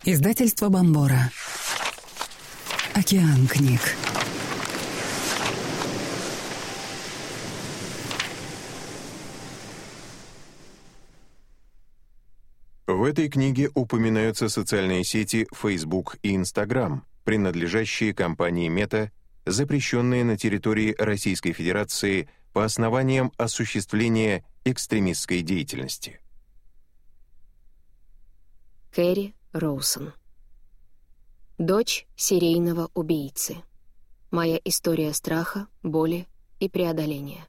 Издательство Бомбора. Океан книг. В этой книге упоминаются социальные сети Facebook и Instagram, принадлежащие компании Meta, запрещенные на территории Российской Федерации по основаниям осуществления экстремистской деятельности. Кэрри Роусон. Дочь серийного убийцы. Моя история страха, боли и преодоления.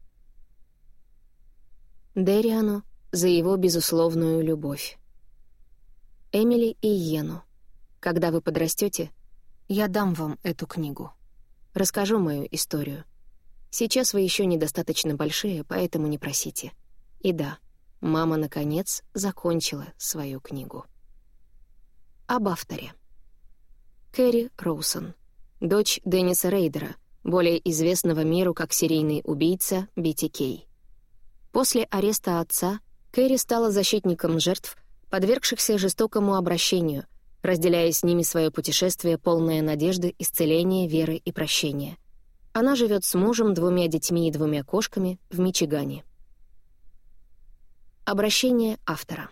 Дэриану за его безусловную любовь. Эмили и Йену. Когда вы подрастете, я дам вам эту книгу. Расскажу мою историю. Сейчас вы еще недостаточно большие, поэтому не просите. И да, мама, наконец, закончила свою книгу. Об авторе. Кэрри Роусон. Дочь Денниса Рейдера, более известного миру как серийный убийца BTK. После ареста отца Кэрри стала защитником жертв, подвергшихся жестокому обращению, разделяя с ними свое путешествие, полное надежды, исцеления, веры и прощения. Она живет с мужем, 2 детьми и 2 кошками в Мичигане. Обращение автора.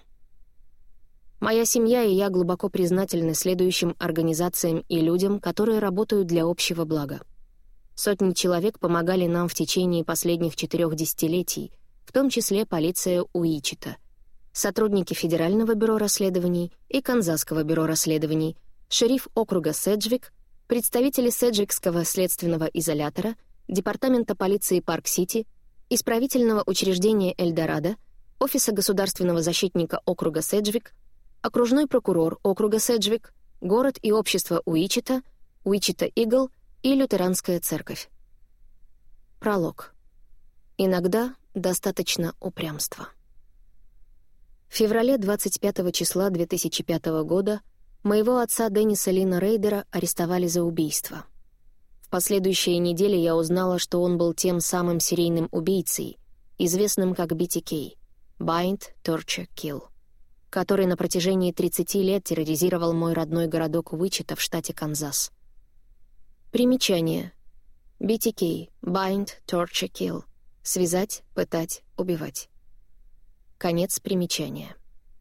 Моя семья и я глубоко признательны следующим организациям и людям, которые работают для общего блага. Сотни человек помогали нам в течение последних 4 десятилетий, в том числе полиция Уичита, сотрудники Федерального бюро расследований и Канзасского бюро расследований, шериф округа Седжвик, представители Седжвикского следственного изолятора, департамента полиции Парк-Сити, исправительного учреждения Эльдорадо, офиса государственного защитника округа Седжвик, окружной прокурор округа Седжвик, город и общество Уичита, Уичита Игл и Лютеранская церковь. Пролог. Иногда достаточно упрямства. В феврале 25 числа 2005 года моего отца Денниса Лина Рейдера арестовали за убийство. В последующие недели я узнала, что он был тем самым серийным убийцей, известным как BTK — Bind, Torture, Kill, который на протяжении 30 лет терроризировал мой родной городок Уичита в штате Канзас. Примечание. BTK — Bind, Torture, Kill. Связать, пытать, убивать. Конец примечания.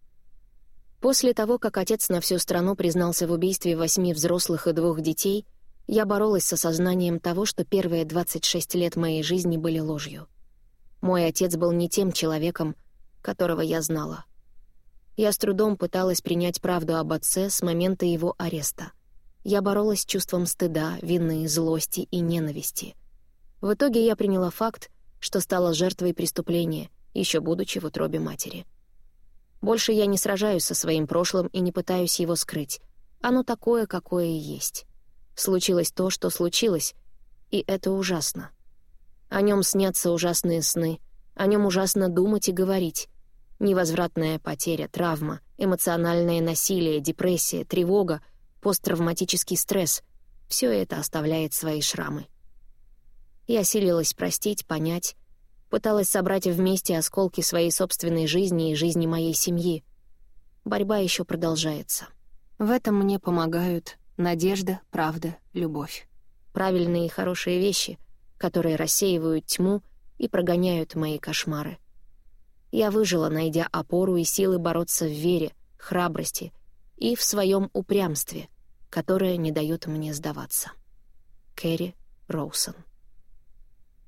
После того, как отец на всю страну признался в убийстве 8 взрослых и 2 детей, я боролась с осознанием того, что первые 26 лет моей жизни были ложью. Мой отец был не тем человеком, которого я знала. Я с трудом пыталась принять правду об отце с момента его ареста. Я боролась с чувством стыда, вины, злости и ненависти. В итоге я приняла факт, что стала жертвой преступления, еще будучи в утробе матери. Больше я не сражаюсь со своим прошлым и не пытаюсь его скрыть. Оно такое, какое и есть. Случилось то, что случилось, и это ужасно. О нем снятся ужасные сны, о нем ужасно думать и говорить. Невозвратная потеря, травма, эмоциональное насилие, депрессия, тревога, посттравматический стресс — все это оставляет свои шрамы. Я силилась простить, понять, пыталась собрать вместе осколки своей собственной жизни и жизни моей семьи. Борьба еще продолжается. В этом мне помогают надежда, правда, любовь. Правильные и хорошие вещи, которые рассеивают тьму и прогоняют мои кошмары. Я выжила, найдя опору и силы бороться в вере, храбрости и в своем упрямстве, которое не дает мне сдаваться. Кэрри Роусон.